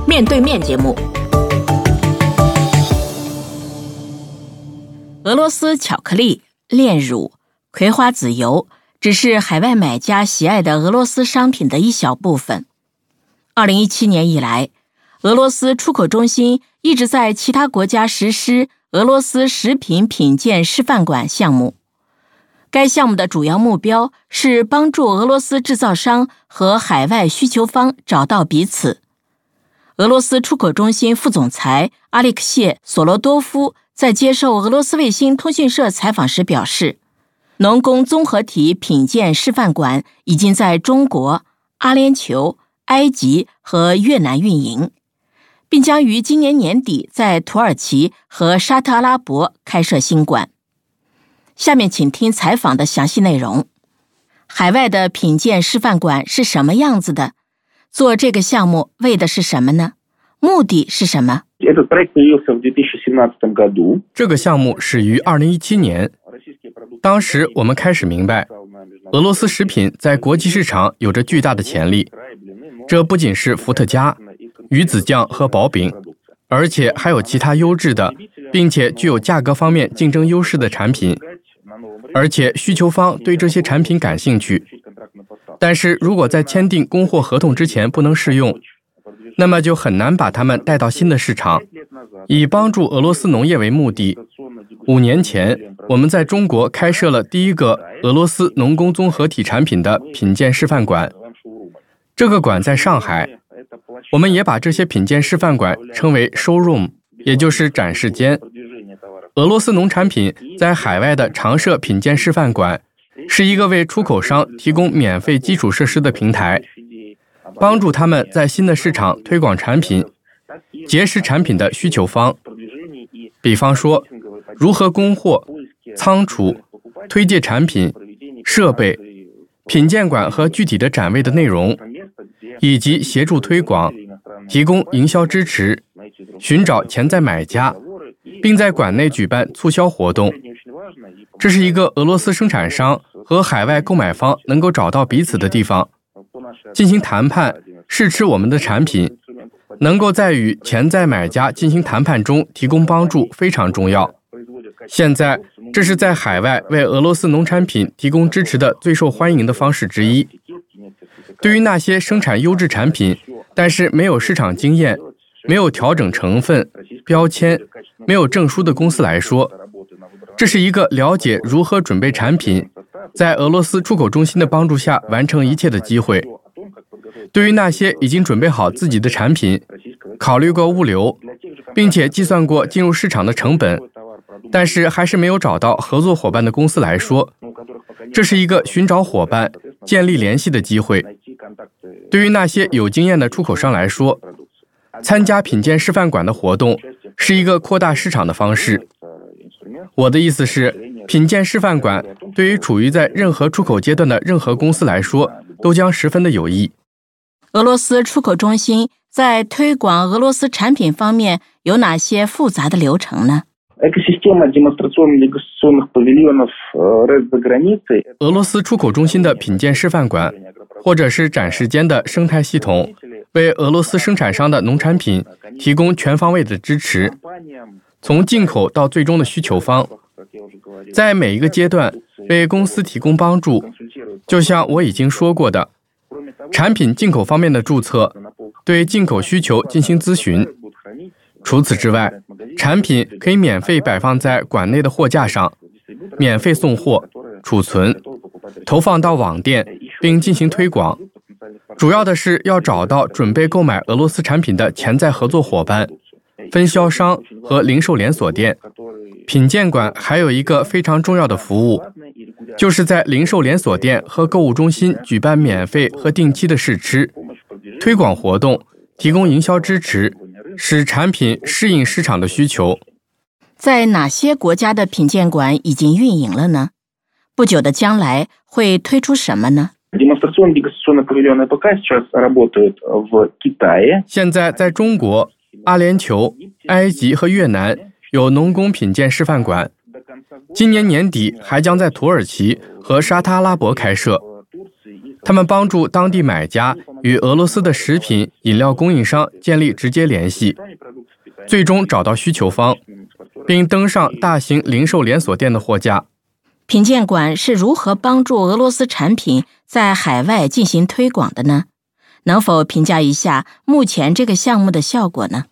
面对面节目。俄罗斯巧克力、炼乳、葵花籽油只是海外买家喜爱的俄罗斯商品的一小部分。2017年以来，俄罗斯出口中心一直在其他国家实施俄罗斯食品品鉴示范馆项目。该项目的主要目标是帮助俄罗斯制造商和海外需求方找到彼此。俄罗斯出口中心副总裁阿列克谢·索罗多夫在接受俄罗斯卫星通讯社采访时表示，农工综合体品鉴示范馆已经在中国、阿联酋、埃及和越南运营，并将于今年年底在土耳其和沙特阿拉伯开设新馆。下面请听采访的详细内容。海外的品鉴示范馆是什么样子的？做这个项目为的是什么呢？目的是什么？ 这个项目始于2017年，当时我们开始明白，俄罗斯食品在国际市场有着巨大的潜力。这不仅是伏特加、鱼子酱和薄饼，而且还有其他优质的，并且具有价格方面竞争优势的产品。而且需求方对这些产品感兴趣，但是如果在签订供货合同之前不能试用，那么就很难把它们带到新的市场。以帮助俄罗斯农业为目的，5年前我们在中国开设了第一个俄罗斯农工综合体产品的品鉴示范馆。这个馆在上海，我们也把这些品鉴示范馆称为 showroom， 也就是展示间。俄罗斯农产品在海外的常设品鉴示范馆是一个为出口商提供免费基础设施的平台，帮助他们在新的市场推广产品，结识产品的需求方。比方说，如何供货、仓储、推介产品、设备、品鉴馆和具体的展位的内容，以及协助推广、提供营销支持、寻找潜在买家，并在馆内举办促销活动。这是一个俄罗斯生产商和海外购买方能够找到彼此的地方，进行谈判，试吃我们的产品，能够在与潜在买家进行谈判中提供帮助非常重要。现在，这是在海外为俄罗斯农产品提供支持的最受欢迎的方式之一。对于那些生产优质产品，但是没有市场经验、没有调整成分、标签、没有证书的公司来说，这是一个了解如何准备产品，在俄罗斯出口中心的帮助下完成一切的机会。对于那些已经准备好自己的产品，考虑过物流，并且计算过进入市场的成本，但是还是没有找到合作伙伴的公司来说，这是一个寻找伙伴、建立联系的机会。对于那些有经验的出口商来说，参加品鉴示范馆的活动是一个扩大市场的方式。我的意思是，品鉴示范馆对于处于在任何出口阶段的任何公司来说，都将十分的有益。 俄罗斯出口中心在推广俄罗斯产品方面有哪些复杂的流程呢？ 俄罗斯出口中心的品鉴示范馆，或者是展示间的生态系统，为俄罗斯生产商的农产品提供全方位的支持，从进口到最终的需求方，在每一个阶段为公司提供帮助。就像我已经说过的，产品进口方面的注册，对进口需求进行咨询。除此之外，产品可以免费摆放在馆内的货架上，免费送货、储存、投放到网店，并进行推广。主要的是要找到准备购买俄罗斯产品的潜在合作伙伴、分销商和零售连锁店。品鉴馆还有一个非常重要的服务，就是在零售连锁店和购物中心举办免费和定期的试吃、推广活动，提供营销支持，使产品适应市场的需求。 在哪些国家的品鉴馆已经运营了呢？不久的将来会推出什么呢？ 现在在中国、阿联酋、埃及和越南有农工品鉴示范馆，今年年底还将在土耳其和沙特阿拉伯开设。 他们帮助当地买家与俄罗斯的食品、饮料供应商建立直接联系，最终找到需求方，并登上大型零售连锁店的货架。 品鉴馆是如何帮助俄罗斯产品在海外进行推广的呢？能否评价一下目前这个项目的效果呢？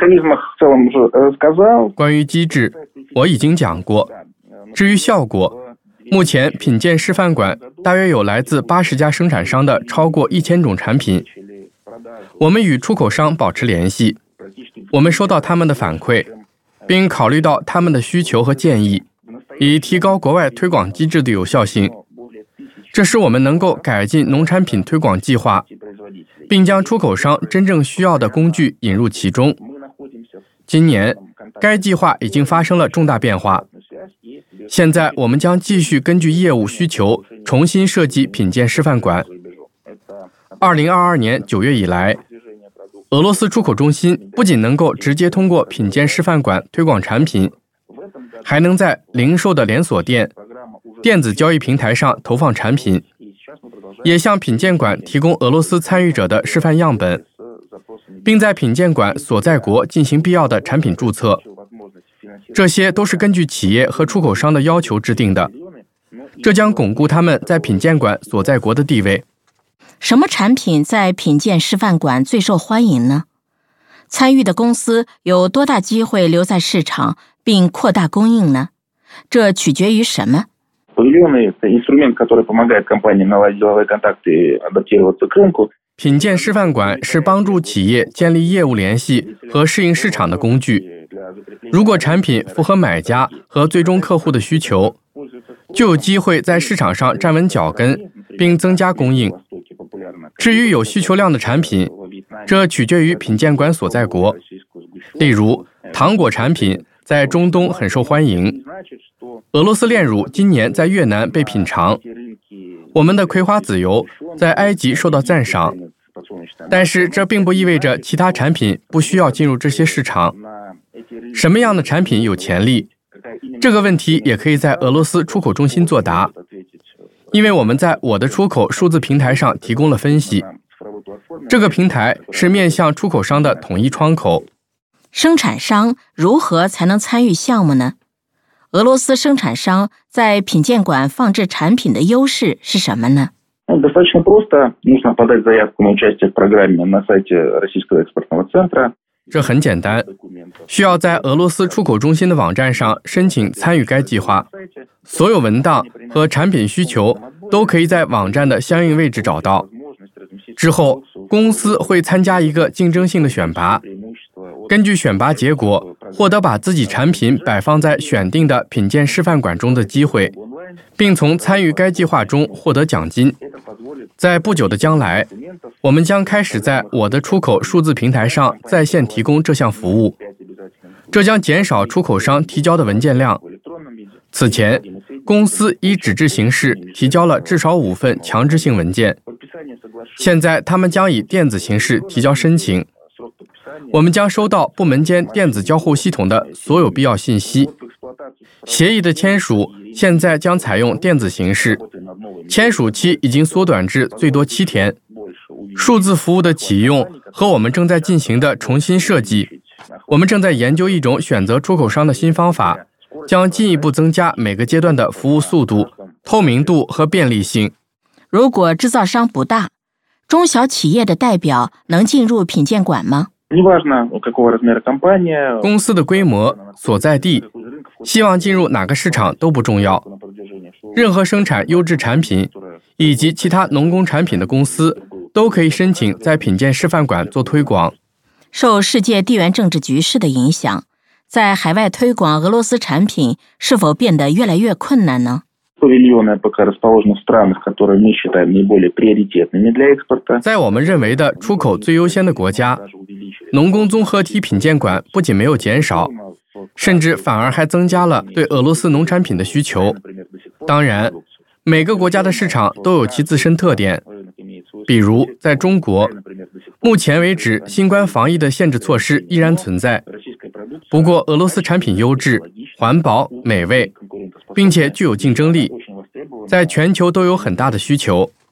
关于机制，我已经讲过。至于效果，目前品鉴示范馆大约有来自80家生产商的超过1000种产品。我们与出口商保持联系，我们收到他们的反馈，并考虑到他们的需求和建议，以提高国外推广机制的有效性。这使我们能够改进农产品推广计划，并将出口商真正需要的工具引入其中。今年，该计划已经发生了重大变化。现在我们将继续根据业务需求重新设计品鉴示范馆。2022年9月以来，俄罗斯出口中心不仅能够直接通过品鉴示范馆推广产品，还能在零售的连锁店、电子交易平台上投放产品，也向品鉴馆提供俄罗斯参与者的示范样本，并在品鉴馆所在国进行必要的产品注册。这些都是根据企业和出口商的要求制定的，这将巩固他们在品鉴馆所在国的地位。 什么产品在品鉴示范馆最受欢迎呢？参与的公司有多大机会留在市场并扩大供应呢？这取决于什么？ 品鉴示范馆是帮助企业建立业务联系和适应市场的工具。如果产品符合买家和最终客户的需求，就有机会在市场上站稳脚跟，并增加供应。至于有需求量的产品，这取决于品鉴馆所在国。例如，糖果产品在中东很受欢迎，俄罗斯炼乳今年在越南被品尝，我们的葵花籽油在埃及受到赞赏。但是这并不意味着其他产品不需要进入这些市场。什么样的产品有潜力？这个问题也可以在俄罗斯出口中心作答，因为我们在我的出口数字平台上提供了分析。这个平台是面向出口商的统一窗口。 生产商如何才能参与项目呢？俄罗斯生产商在品鉴馆放置产品的优势是什么呢？ 这很简单，需要在俄罗斯出口中心的网站上申请参与该计划。所有文档和产品需求都可以在网站的相应位置找到。之后，公司会参加一个竞争性的选拔，根据选拔结果，获得把自己产品摆放在选定的品鉴示范馆中的机会，并从参与该计划中获得奖金。在不久的将来，我们将开始在我的出口数字平台上在线提供这项服务，这将减少出口商提交的文件量。此前，公司以纸质形式提交了至少5份强制性文件，现在他们将以电子形式提交申请。我们将收到部门间电子交互系统的所有必要信息。协议的签署现在将采用电子形式，签署期已经缩短至最多7天。数字服务的启用和我们正在进行的重新设计，我们正在研究一种选择出口商的新方法，将进一步增加每个阶段的服务速度、透明度和便利性。 如果制造商不大，中小企业的代表能进入品鉴馆吗？ 公司的规模、所在地、希望进入哪个市场都不重要。任何生产优质产品以及其他农工产品的公司都可以申请在品鉴示范馆做推广。 受世界地缘政治局势的影响，在海外推广俄罗斯产品是否变得越来越困难呢？ 在我们认为的出口最优先的国家，农工综合体品鉴馆不仅没有减少，甚至反而还增加了对俄罗斯农产品的需求。当然，每个国家的市场都有其自身特点。比如在中国，目前为止新冠防疫的限制措施依然存在。不过俄罗斯产品优质、环保、美味，并且具有竞争力，在全球都有很大的需求。